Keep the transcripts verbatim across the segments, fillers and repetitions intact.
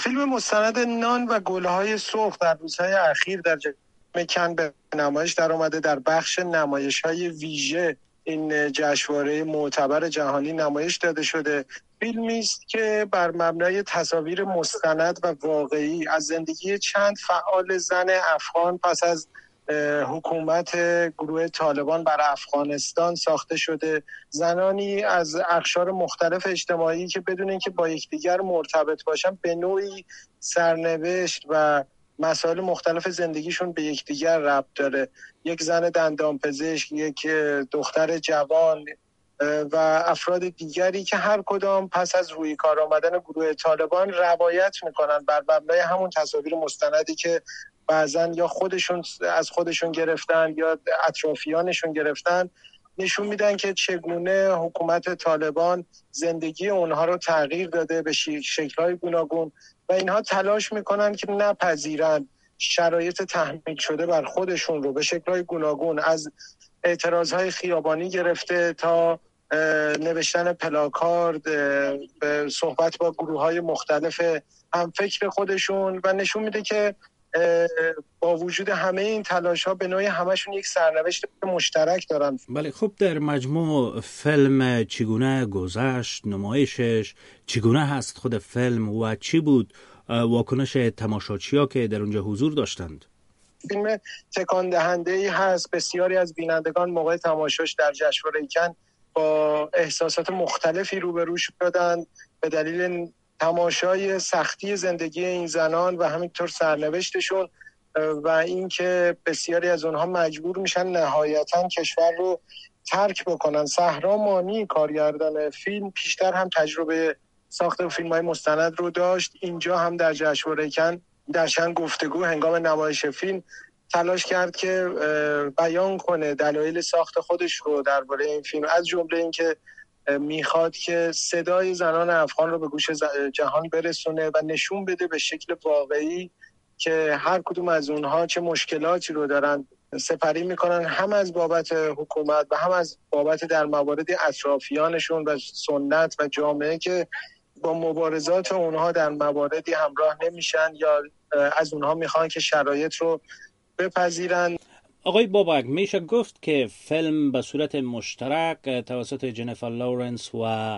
فیلم مستند نان و گلهای سرخ در روزهای اخیر در جشن کن به نمایش در آمده. در بخش نمایش‌های ویژه این جشنواره معتبر جهانی نمایش داده شده. فیلمی است که بر مبنای تصاویر مستند و واقعی از زندگی چند فعال زن افغان پس از حکومت گروه طالبان بر افغانستان ساخته شده. زنانی از اقشار مختلف اجتماعی که بدون اینکه با یکدیگر مرتبط باشن به نوعی سرنوشت و مسائل مختلف زندگیشون به یکدیگر ربط داره. یک زن دندانپزشک، یک دختر جوان و افراد دیگری که هر کدام پس از روی کار آمدن گروه طالبان روایت میکنن بر مبنای همون تصاویر مستندی که بعضن یا خودشون از خودشون گرفتن یا اطرافیانشون گرفتن، نشون میدن که چگونه حکومت طالبان زندگی اونها رو تغییر داده به شکل‌های گوناگون و اینها تلاش میکنن که نپذیرن شرایط تحمیل شده بر خودشون رو به شکل‌های گوناگون، از اعتراضهای خیابانی گرفته تا نوشتن پلاکارد، به صحبت با گروه‌های مختلف هم فکر خودشون، و نشون میده که با وجود همه این تلاش‌ها به نوعی همشون یک سرنوشت مشترک دارن. بله، خب در مجموع فیلم چگونه گذشت، نمایشش چگونه هست، خود فیلم و چی بود واکنش تماشاچی‌ها که در اونجا حضور داشتند؟ فیلم تکان دهنده‌ای هست. بسیاری از بینندگان موقع تماشاش در جشنواره کن با احساسات مختلفی روبرو شدند به دلیل تماشای سختی زندگی این زنان و همینطور سرنوشتشون و اینکه بسیاری از اونها مجبور میشن نهایتاً کشور رو ترک بکنن. صحرا مانی کارگردان فیلم پیشتر هم تجربه ساخت فیلم‌های مستند رو داشت. اینجا هم در جشنواره کن در چند گفتگو هنگام نمایش فیلم تلاش کرد که بیان کنه دلایل ساخت خودش رو درباره این فیلم، از جمله اینکه میخواد که صدای زنان افغان رو به گوش جهان برسونه و نشون بده به شکل واقعی که هر کدوم از اونها چه مشکلاتی رو دارن سپری میکنن، هم از بابت حکومت و هم از بابت در موارد اطرافیانشون و سنت و جامعه که با مبارزات اونها در مواردی همراه نمیشن یا از اونها میخوان که شرایط رو بپذیرن. آقای بابک، میشه گفت که فیلم به صورت مشترک توسط جنیفر لورنس و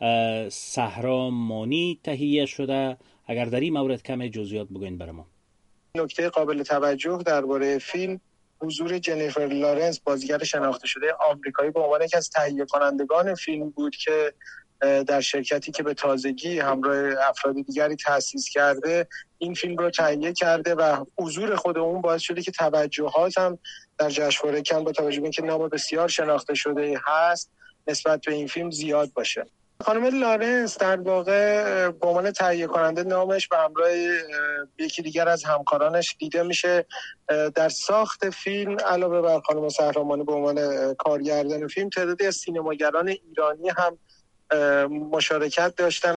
صحرا مانی تهیه شده. اگر در این مورد کم جزئیات بگوین برای ما. نکته قابل توجه درباره فیلم حضور جنیفر لورنس، بازیگر شناخته شده آمریکایی، به عنوان یکی از تهیه کنندگان فیلم بود که در شرکتی که به تازگی همراه افراد دیگری تأسیس کرده این فیلم رو تهیه کرده و حضور خود اون باعث شده که توجهات هم در جشنواره کن با توجه به اینکه نام بسیار شناخته شده هست نسبت به این فیلم زیاد باشه. خانم لارنس در واقع به عنوان تهیه کننده نامش به همراه یکی دیگر از همکارانش دیده میشه در ساخت فیلم. علاوه بر خانم صحرا مانی به عنوان کارگردان فیلم، تعدادی از سینماگران ایرانی هم مشارکت داشتن.